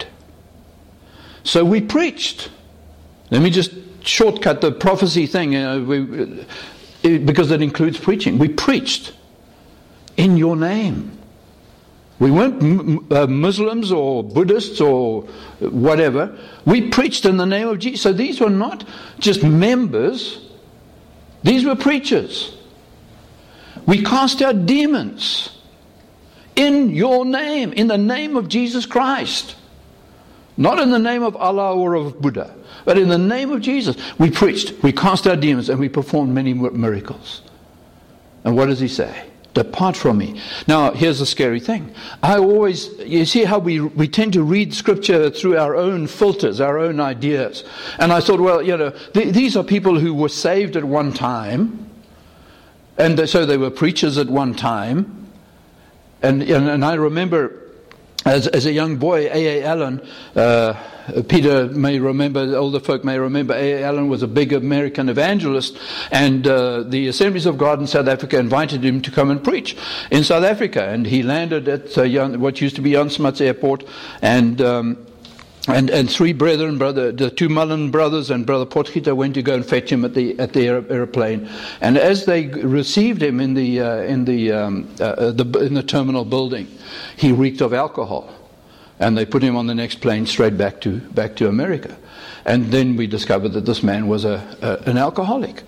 So we preached. Let me just shortcut the prophecy thing uh, we, it, because it includes preaching. We preached. In your name. We weren't m- uh, Muslims or Buddhists or whatever. We preached in the name of Jesus. So these were not just members. These were preachers. We cast out demons in your name, in the name of Jesus Christ. Not in the name of Allah or of Buddha, but in the name of Jesus. We preached, we cast out demons, and we performed many miracles. And what does he say? Depart from me. Now, here's the scary thing. I always, you see how we we tend to read Scripture through our own filters, our own ideas. And I thought, well, you know, th- these are people who were saved at one time, and so they were preachers at one time. And and, and I remember, as as a young boy, A A Allen. Uh, Peter may remember, the older folk may remember, A A Allen was a big American evangelist, and uh, the Assemblies of God in South Africa invited him to come and preach in South Africa. And he landed at uh, Jan, what used to be Jan Smuts Airport, and um, and and three brethren, brother, the two Mullen brothers and Brother Potgieter went to go and fetch him at the at the aer- airplane. And as they received him in the uh, in the, um, uh, the in the terminal building, he reeked of alcohol. And they put him on the next plane straight back to back to America. And then we discovered that this man was a, a an alcoholic.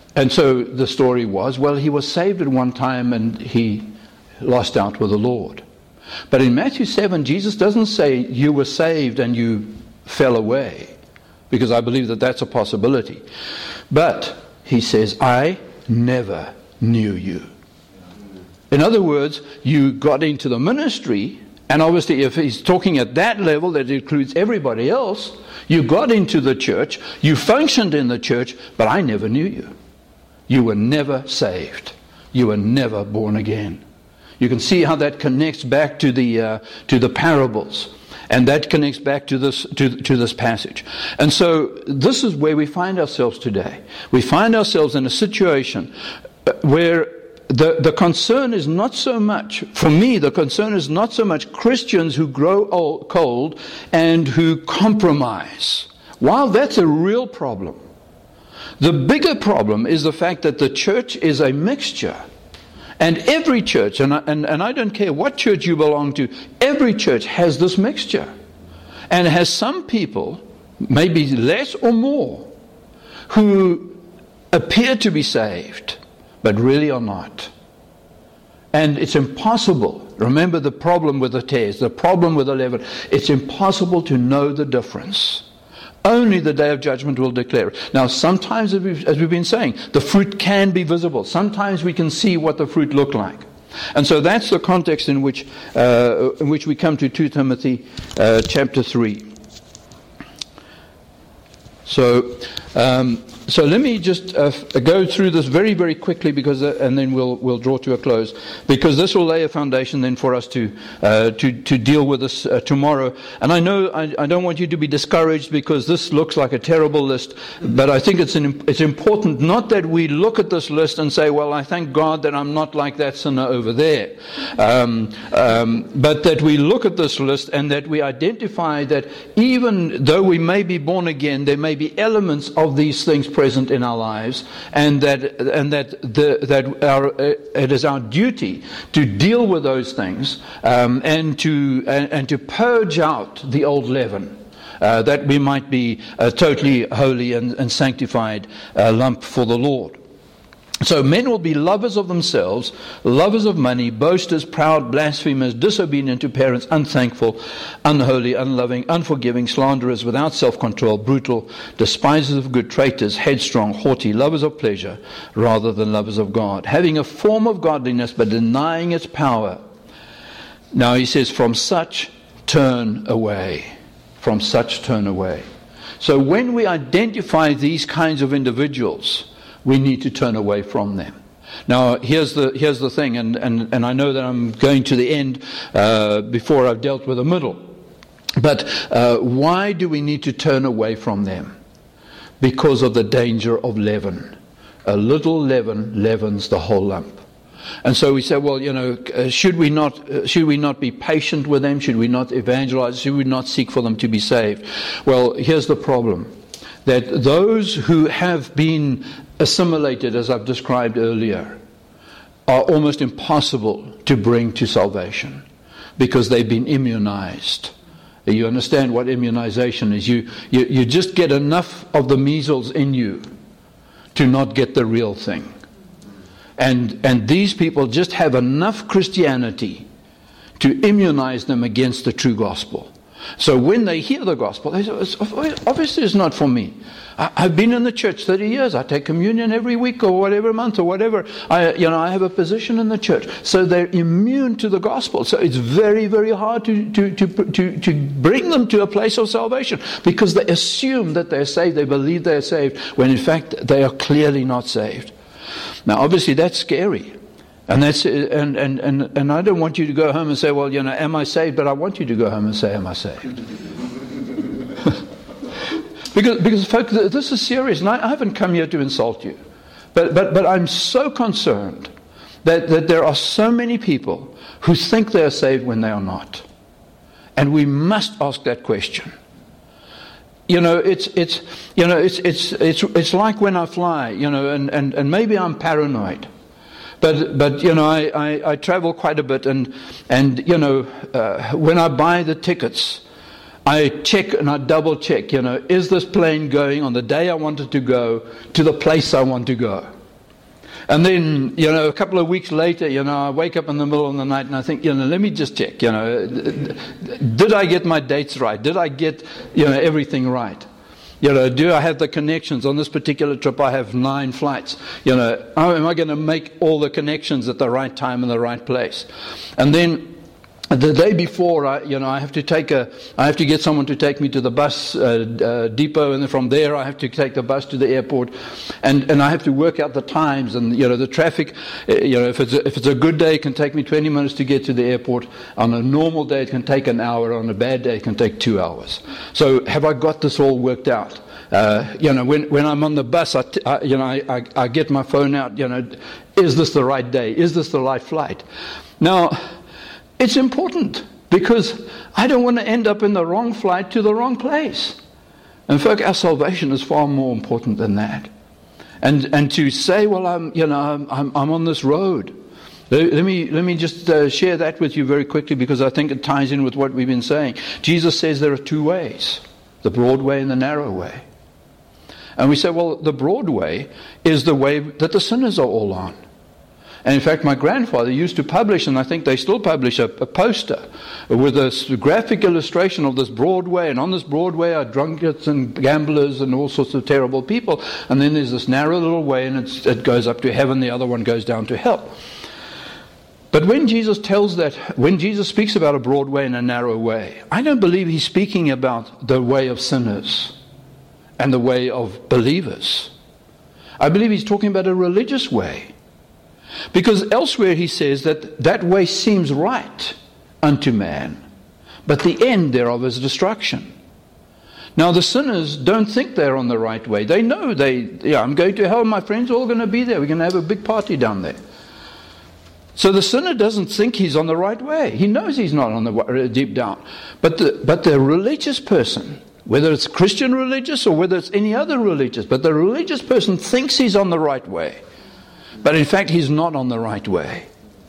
And so the story was, well, he was saved at one time and he lost out with the Lord. But in Matthew seven, Jesus doesn't say you were saved and you fell away, because I believe that that's a possibility. But he says, I never knew you. In other words, you got into the ministry, and obviously if he's talking at that level that includes everybody else, you got into the church, you functioned in the church, but I never knew you. You were never saved. You were never born again. You can see how that connects back to the uh, to the parables, and that connects back to this to to this passage. And so this is where we find ourselves today. We find ourselves in a situation where the the concern is not so much, for me, the concern is not so much Christians who grow old, cold and who compromise. While that's a real problem, the bigger problem is the fact that the church is a mixture. And every church, and I, and, and I don't care what church you belong to, every church has this mixture. And has some people, maybe less or more, who appear to be saved, but really are not. And it's impossible. Remember the problem with the tares, the problem with the leaven. It's impossible to know the difference. Only the day of judgment will declare it. Now, sometimes, as we've, as we've been saying, the fruit can be visible. Sometimes we can see what the fruit looked like. And so that's the context in which uh, in which we come to Second Timothy uh, chapter three. So, um, so let me just uh, go through this very, very quickly, because, uh, and then we'll we'll draw to a close, because this will lay a foundation then for us to uh, to to deal with this uh, tomorrow. And I know I, I don't want you to be discouraged, because this looks like a terrible list, but I think it's an, it's important not that we look at this list and say, well, I thank God that I'm not like that sinner over there, um, um, but that we look at this list and that we identify that even though we may be born again, there may be elements of these things present in our lives, and that and that the, that our uh, it is our duty to deal with those things, um, and to and, and to purge out the old leaven, uh, that we might be a totally holy and, and sanctified uh, lump for the Lord. So men will be lovers of themselves, lovers of money, boasters, proud, blasphemers, disobedient to parents, unthankful, unholy, unloving, unforgiving, slanderers, without self-control, brutal, despisers of good, traitors, headstrong, haughty, lovers of pleasure rather than lovers of God, having a form of godliness but denying its power. Now he says, from such turn away. From such turn away. So when we identify these kinds of individuals, we need to turn away from them. Now, here's the here's the thing, and, and, and I know that I'm going to the end uh, before I've dealt with the middle. But uh, why do we need to turn away from them? Because of the danger of leaven. A little leaven leavens the whole lump. And so we say, well, you know, uh, should we not uh, should we not be patient with them? Should we not evangelize? Should we not seek for them to be saved? Well, here's the problem. That those who have been assimilated, as I've described earlier, are almost impossible to bring to salvation, because they've been immunized. You understand what immunization is? You, you, you just get enough of the measles in you to not get the real thing. And, and these people just have enough Christianity to immunize them against the true gospel. So when they hear the gospel, they say, obviously it's not for me. I, I've been in the church thirty years. I take communion every week or whatever month or whatever. I, you know, I have a position in the church. So they're immune to the gospel. So it's very, very hard to, to, to, to, to bring them to a place of salvation, because they assume that they're saved. They believe they're saved, when in fact they are clearly not saved. Now, obviously that's scary. And that's and, and, and, and I don't want you to go home and say, well, you know, am I saved? But I want you to go home and say, am I saved? because, because folks, this is serious. And I, I haven't come here to insult you. But, but, but I'm so concerned that, that there are so many people who think they are saved when they are not. And we must ask that question. You know, it's it's you know it's it's it's it's like when I fly, you know, and, and, and maybe I'm paranoid. But, but you know, I, I, I travel quite a bit, and, and you know, uh, when I buy the tickets, I check and I double check, you know, is this plane going on the day I want it to go to the place I want to go? And then, you know, a couple of weeks later, you know, I wake up in the middle of the night and I think, you know, let me just check, you know, did I get my dates right? Did I get, you know, everything right? You know, do I have the connections? On this particular trip, I have nine flights. You know, am I going to make all the connections at the right time in the right place? And then the day before, I, you know, I have to take a, I have to get someone to take me to the bus uh, uh, depot, and then from there I have to take the bus to the airport, and, and I have to work out the times, and you know, the traffic. Uh, you know, if it's a, if it's a good day, it can take me twenty minutes to get to the airport. On a normal day, it can take an hour. On a bad day, it can take two hours. So, have I got this all worked out? Uh, you know, when when I'm on the bus, I, t- I you know, I, I I get my phone out. You know, is this the right day? Is this the right flight? Now, it's important because I don't want to end up in the wrong flight to the wrong place. In fact, our salvation is far more important than that. And and to say, well, I'm you know I'm I'm, I'm on this road. Let, let me let me just uh, share that with you very quickly, because I think it ties in with what we've been saying. Jesus says there are two ways: the broad way and the narrow way. And we say, well, the broad way is the way that the sinners are all on. And in fact, my grandfather used to publish, and I think they still publish, a, a poster with a graphic illustration of this broad way. And on this broad way are drunkards and gamblers and all sorts of terrible people. And then there's this narrow little way, and it's, it goes up to heaven. The other one goes down to hell. But when Jesus tells that, when Jesus speaks about a broad way and a narrow way, I don't believe he's speaking about the way of sinners and the way of believers. I believe he's talking about a religious way. Because elsewhere he says that that way seems right unto man, but the end thereof is destruction. Now the sinners don't think they're on the right way. They know they, yeah, I'm going to hell, my friends are all going to be there. We're going to have a big party down there. So the sinner doesn't think he's on the right way. He knows he's not on the deep down. But the, but the religious person, whether it's Christian religious or whether it's any other religious, but the religious person thinks he's on the right way. But in fact, he's not on the right way.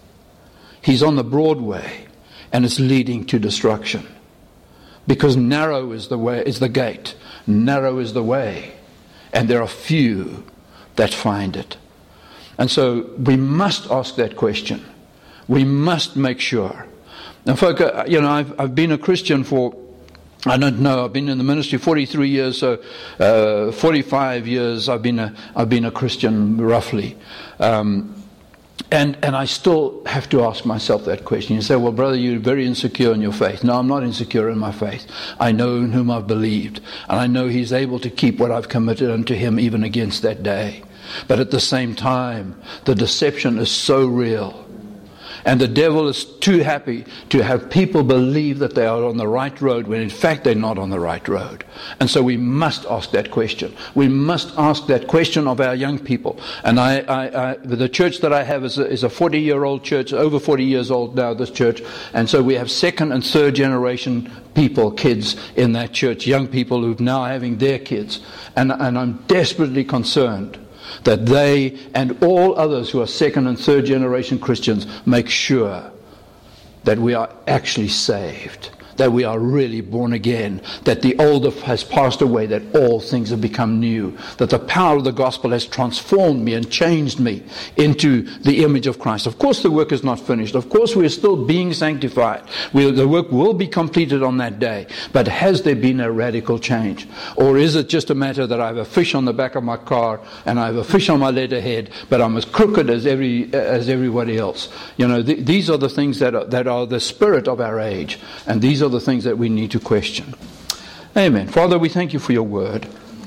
He's on the broad way, and it's leading to destruction. Because narrow is the way, is the gate. Narrow is the way, and there are few that find it. And so we must ask that question. We must make sure. Now, folk, you know, I've I've been a Christian for, I don't know, I've been in the ministry forty-three years, so uh, forty-five years I've been a I've been a Christian roughly, um, and and I still have to ask myself that question. You say, well, brother, you're very insecure in your faith. No, I'm not insecure in my faith. I know in whom I've believed, and I know He's able to keep what I've committed unto Him even against that day. But at the same time, the deception is so real. And the devil is too happy to have people believe that they are on the right road when in fact they're not on the right road. And so we must ask that question. We must ask that question of our young people. And I, I, I the church that I have is a, is a forty-year-old church, over forty years old now, this church. And so we have second and third generation people, kids in that church, young people who've now having their kids. And, and I'm desperately concerned that they and all others who are second and third generation Christians make sure that we are actually saved, that we are really born again, that the old has passed away, that all things have become new, that the power of the gospel has transformed me and changed me into the image of Christ. Of course the work is not finished. Of course we are still being sanctified. We, the work will be completed on that day. But has there been a radical change? Or is it just a matter that I have a fish on the back of my car and I have a fish on my letterhead, but I'm as crooked as every as everybody else? You know, th- these are the things that are, that are the spirit of our age. And these are the things that we need to question. Amen. Father, we thank you for your word.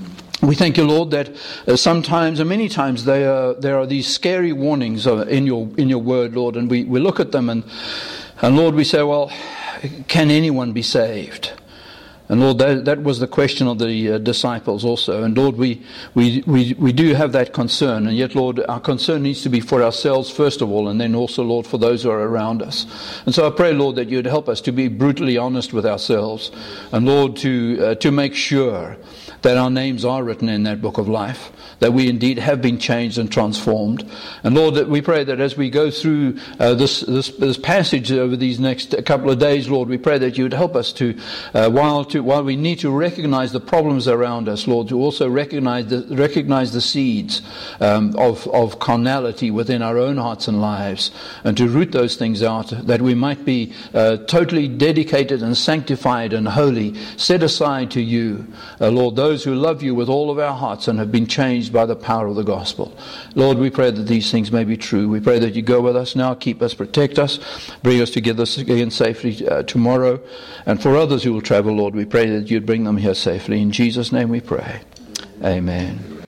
We thank you, Lord, that uh, sometimes and many times there are, there are these scary warnings uh, in your in your word, Lord, and we, we look at them and, and Lord, we say, well, can anyone be saved? And Lord, that, that was the question of the uh, disciples also. And Lord, we, we, we, we do have that concern. And yet, Lord, our concern needs to be for ourselves first of all, and then also, Lord, for those who are around us. And so I pray, Lord, that you'd help us to be brutally honest with ourselves. And Lord, to uh, to make sure that our names are written in that book of life, that we indeed have been changed and transformed. And Lord, that we pray that as we go through uh, this, this this passage over these next couple of days, Lord, we pray that you would help us to, uh, while to while we need to recognize the problems around us, Lord, to also recognize the, recognize the seeds um, of, of carnality within our own hearts and lives, and to root those things out, that we might be uh, totally dedicated and sanctified and holy, set aside to you, uh, Lord, those who love you with all of our hearts and have been changed by the power of the gospel. Lord, we pray that these things may be true. We pray that you go with us now, keep us, protect us, bring us together again safely uh, tomorrow. And for others who will travel, Lord, we pray that you'd bring them here safely. In Jesus' name we pray. Amen.